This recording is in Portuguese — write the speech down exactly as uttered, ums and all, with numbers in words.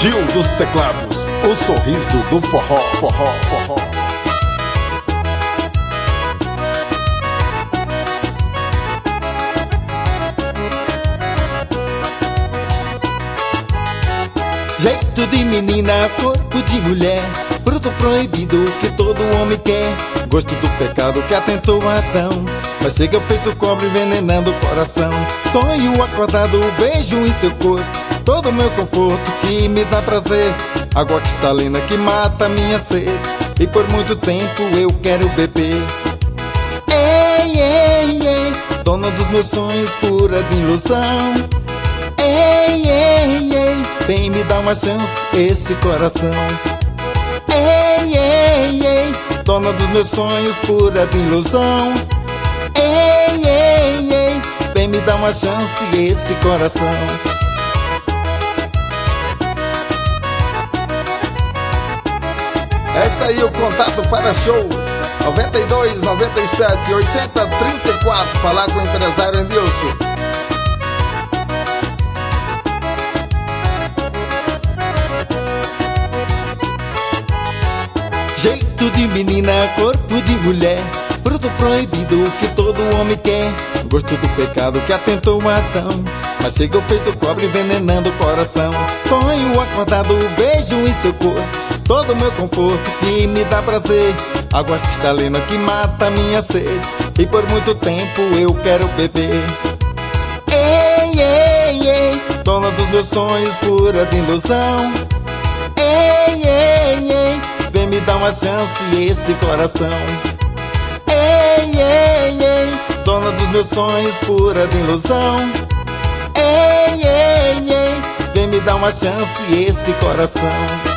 Gil dos teclados, o sorriso do forró, forró, forró. Jeito de menina, corpo de mulher, fruto proibido que todo homem quer. Gosto do pecado que atentou Adão, mas chega feito cobre envenenando o coração. Sonho acordado, beijo em teu corpo, todo meu conforto que me dá prazer. Água cristalina que mata minha sede, e por muito tempo eu quero beber. Ei, ei, ei, dona dos meus sonhos, pura de ilusão. Ei, ei, ei, vem me dar uma chance, esse coração. Ei, ei, ei, dona dos meus sonhos, pura de ilusão. Ei, ei, ei, vem me dar uma chance, esse coração. Esse aí é o contato para show noventa e dois, noventa e sete, oitenta, trinta e quatro. Falar com o empresário Endilson. Jeito de menina, corpo de mulher, fruto proibido que todo homem quer. Gosto do pecado que atentou Adão, mas chega o feito cobre envenenando o coração. Sonho acordado, beijo em seu corpo, todo meu conforto que me dá prazer. Água cristalina que mata minha sede, e por muito tempo eu quero beber. Ei, ei, ei, dona dos meus sonhos, pura de ilusão. Ei, ei, ei, vem me dar uma chance, esse coração. Ei, ei, ei, dona dos meus sonhos, pura de ilusão. Ei, ei, ei, vem me dar uma chance, esse coração.